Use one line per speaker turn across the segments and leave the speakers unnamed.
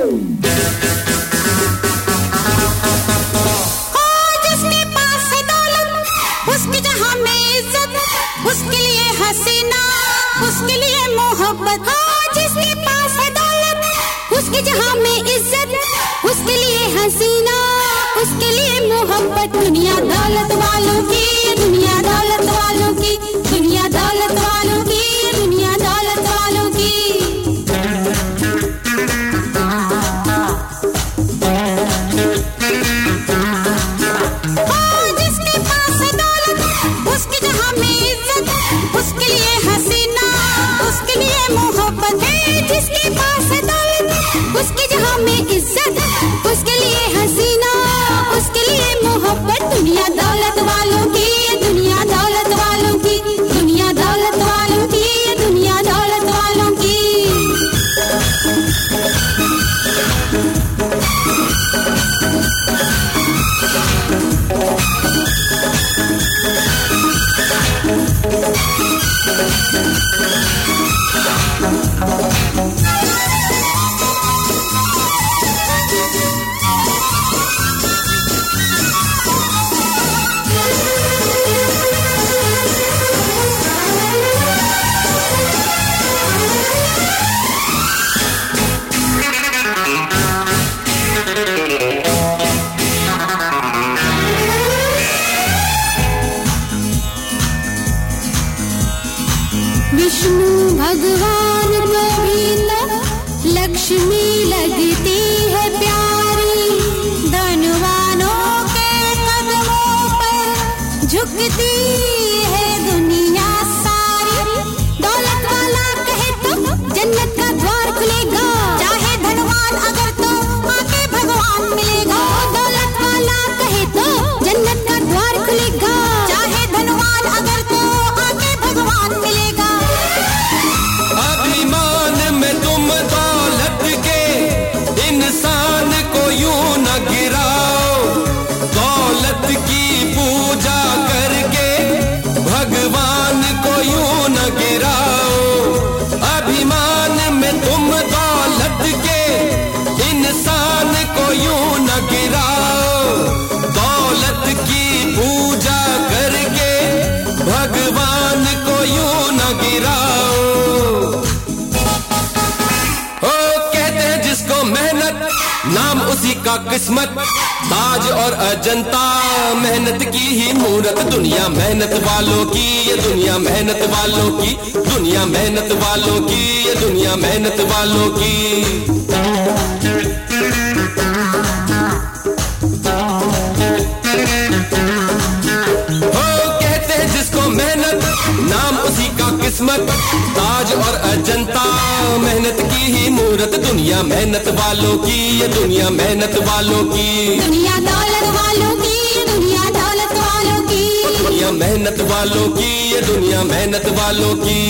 जिसके पास है दौलत, उसकी जहां में इज्जत, उसके लिए हसीना, उसके लिए मोहब्बत। हाँ, जिसके पास है दौलत, उसकी जहां में इज्जत, उसके लिए हसीना, उसके लिए मोहब्बत। दुनिया दौलत वालों की, दुनिया दौलत वालों की, दुनिया दौलत वालों की, दुनिया दौलत वालों की। हाँ, जिसके पास है दौलत, उसकी जहां में इज्जत, उसके लिए हसीना, उसके लिए मोहब्बत है। जिसके पास है दौलत, उसकी जहां में इज्जत, उसके लिए हसीना, उसके लिए मोहब्बत। दुनिया दौलत वालों की, दुनिया दौलत वालों की, दुनिया दौलत वालों की, दुनिया दौलत वालों की। विष्णु भगवान को भी तो लक्ष्मी लगती है प्यारी, धनवानों के कदमों पर झुकती है दुनिया सारी। दौलत वाला कहे तो जन्नत का द्वार खुलेगा, चाहे धनवान अगर तो आके भगवान मिलेगा। दौलत वाला कहे तो जन्नत का द्वार खुलेगा, चाहे धनवान अगर तो आके भगवान मिलेगा।
अभिमान में तुम दौलत के इंसान को यूं न गिराओ, दौलत की पूजा करके भगवान को यूं न गिराओ। अभिमान में तुम दौलत के इंसान को यूं न गिराओ, दौलत की पूजा करके भगवान को यूं न गिराओ। नाम उसी का किस्मत, ताज और अजंता मेहनत की ही मूरत। दुनिया मेहनत वालों की, ये दुनिया मेहनत वालों की, दुनिया मेहनत वालों की, ये दुनिया मेहनत वालों की। नाम उसी का किस्मत, ताज और अजंता मेहनत की ही मूरत। दुनिया मेहनत वालों की, ये दुनिया मेहनत वालों की,
दुनिया दौलत वालों की, दुनिया दौलत वालों की,
दुनिया मेहनत वालों की, ये दुनिया मेहनत वालों की।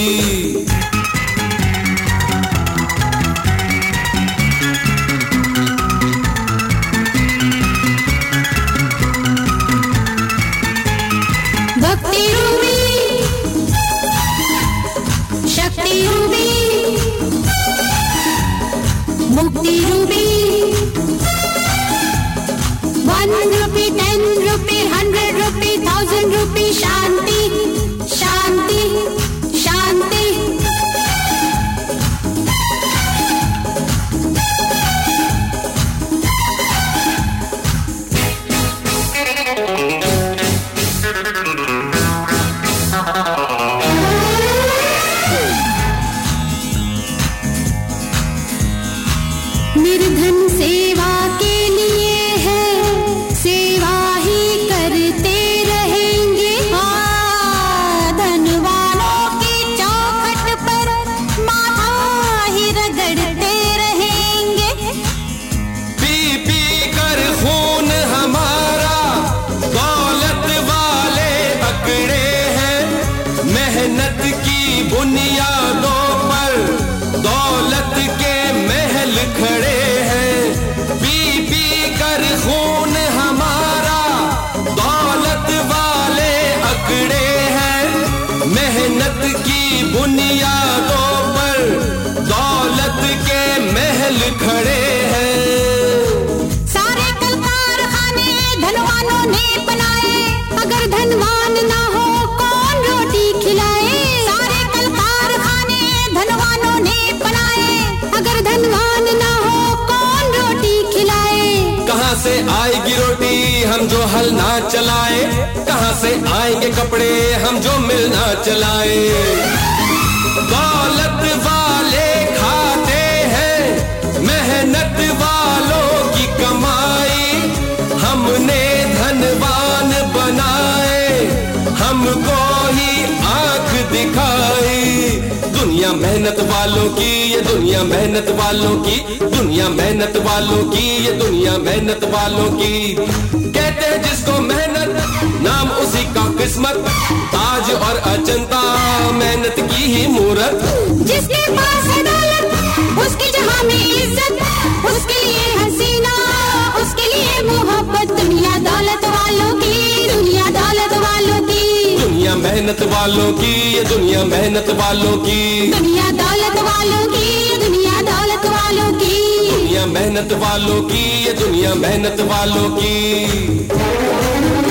भक्ति रूपी, शक्ति रूपी, मुक्ति रूपी। 1 rupee, 10 rupee, 100 rupee, 1000 rupee, शांति, शांति, शांति। निर्धन सेवा के लिए है, सेवा ही करते रहेंगे। हाँ, धनवानों की चौखट पर माथा ही रगड़ते रहेंगे।
पी पी कर खून हमारा दौलत वाले अकड़े हैं, मेहनत की बुनियादों पर दौलत के महल खड़े हैं। पी से आएगी रोटी हम जो हल ना चलाए, कहाँ से आएंगे कपड़े हम जो मिल ना चलाए। दौलत वाले खाते हैं मेहनत वालों की कमाई, हमने धनवान बनाए हमको ही आंख दिखाई। दुनिया मेहनत वालों की, ये दुनिया मेहनत वालों की, दुनिया मेहनत वालों की, ये दुनिया मेहनत वालों की। कहते हैं जिसको मेहनत नाम उसी का किस्मत, ताज और अजंता मेहनत की ही मूरत।
जिसके पास है दौलत उसकी जहां में इज्जत, उसके लिए हसीना उसके लिए मोहब्बत। दुनिया दौलत वालों की, दुनिया दौलत वालों की,
दुनिया मेहनत वालों की, ये दुनिया मेहनत वालों की,
दुनिया दौलत वालों की, दुनिया दौलत वालों की,
दुनिया मेहनत वालों की, ये दुनिया मेहनत वालों की।